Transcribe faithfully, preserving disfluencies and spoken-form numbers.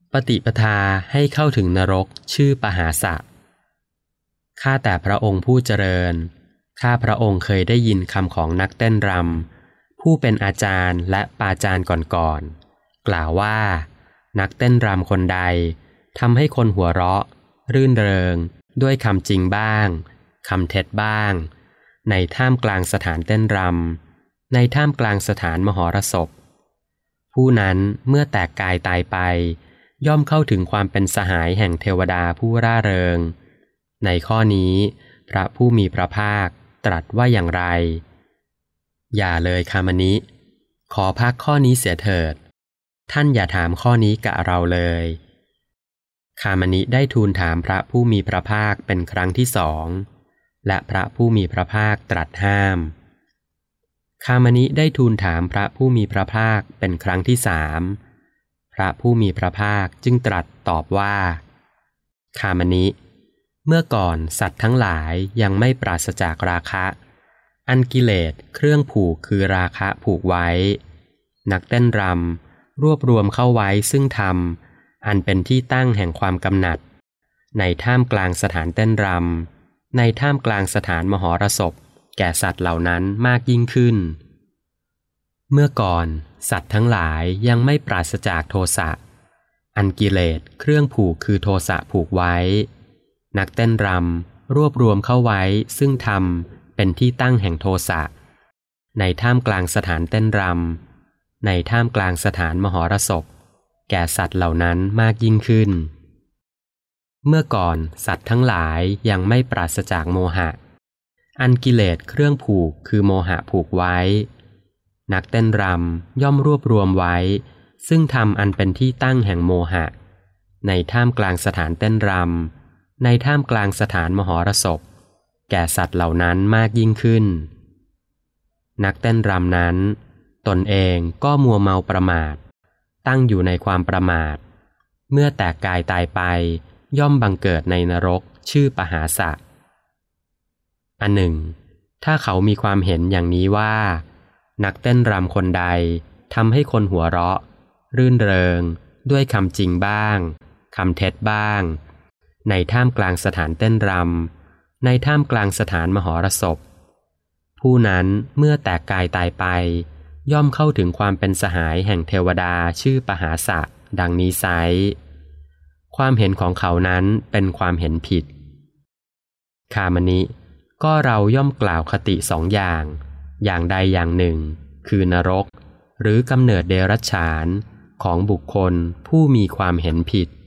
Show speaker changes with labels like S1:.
S1: ปฏิปทาให้เข้าถึงนรกชื่อปหาสะข้าแต่พระองค์ผู้เจริญข้าพระองค์เคยได้ยินคำของนักเต้นรำผู้เป็นอาจารย์และปาจารย์ก่อนๆกล่าวว่านักเต้นรำคนใดทำให้คนหัวเราะรื่นเริงด้วยคำจริงบ้างคำเท็จบ้างในท่ามกลางสถานเต้นรำในท่ามกลางสถานมหรสพผู้นั้นเมื่อแตกกายตายไปย่อมเข้าถึงความเป็นสหายแห่งเทวดาผู้ร่าเริงในข้อนี้พระผู้มีพระภาคตรัสว่าอย่างไรอย่าเลยคามณิขอพักข้อนี้เสียเถิดท่านอย่าถามข้อนี้กับเราเลยคามณิได้ทูลถามพระผู้มีพระภาคเป็นครั้งที่สองและพระผู้มีพระภาคตรัสห้ามคามณิได้ทูลถามพระผู้มีพระภาคเป็นครั้งที่สามพระผู้มีพระภาคจึงตรัสตอบว่าคามณิเมื่อก่อนสัตว์ทั้งหลายยังไม่ปราศจากราคะอันกิเลสเครื่องผูกคือราคะผูกไว้นักเต้นรำรวบรวมเข้าไว้ซึ่งธรรมอันเป็นที่ตั้งแห่งความกำหนัดในท่ามกลางสถานเต้นรำในท่ามกลางสถานมหรสพแก่สัตว์เหล่านั้นมากยิ่งขึ้นเมื่อก่อนสัตว์ทั้งหลายยังไม่ปราศจากโทสะอันกิเลสเครื่องผูกคือโทสะผูกไว้นักเต้นรำรวบรวมเข้าไว้ซึ่งธรรมเป็นที่ตั้งแห่งโทสะในท่ามกลางสถานเต้นรำในท่ามกลางสถานมหรสพแก่สัตว์เหล่านั้นมากยิ่งขึ้นเมื่อก่อนสัตว์ทั้งหลายยังไม่ปราศจากโมหะอันกิเลสเครื่องผูกคือโมหะผูกไว้นักเต้นรำย่อมรวบรวมไว้ซึ่งธรรมอันเป็นที่ตั้งแห่งโมหะในท่ามกลางสถานเต้นรำในท่ามกลางสถานมหรสพแก่สัตว์เหล่านั้นมากยิ่งขึ้นนักเต้นรำนั้นตนเองก็มัวเมาประมาทตั้งอยู่ในความประมาทเมื่อแตกกายตายไปย่อมบังเกิดในนรกชื่อปหาสะอันหนึ่งถ้าเขามีความเห็นอย่างนี้ว่านักเต้นรำคนใดทำให้คนหัวเราะรื่นเริงด้วยคำจริงบ้างคำเท็จบ้างในท่ามกลางสถานเต้นรำในท่ามกลางสถานมหรสพผู้นั้นเมื่อแตกกายตายไปย่อมเข้าถึงความเป็นสหายแห่งเทวดาชื่อปหาสะดังนี้ไซร้ความเห็นของเขานั้นเป็นความเห็นผิดคามณิก็เราย่อมกล่าวคติสองอย่างอย่างใดอย่างหนึ่งคือนรกหรือกำเนิดเดรัจฉานของบุคคลผู้มีความเห็นผิด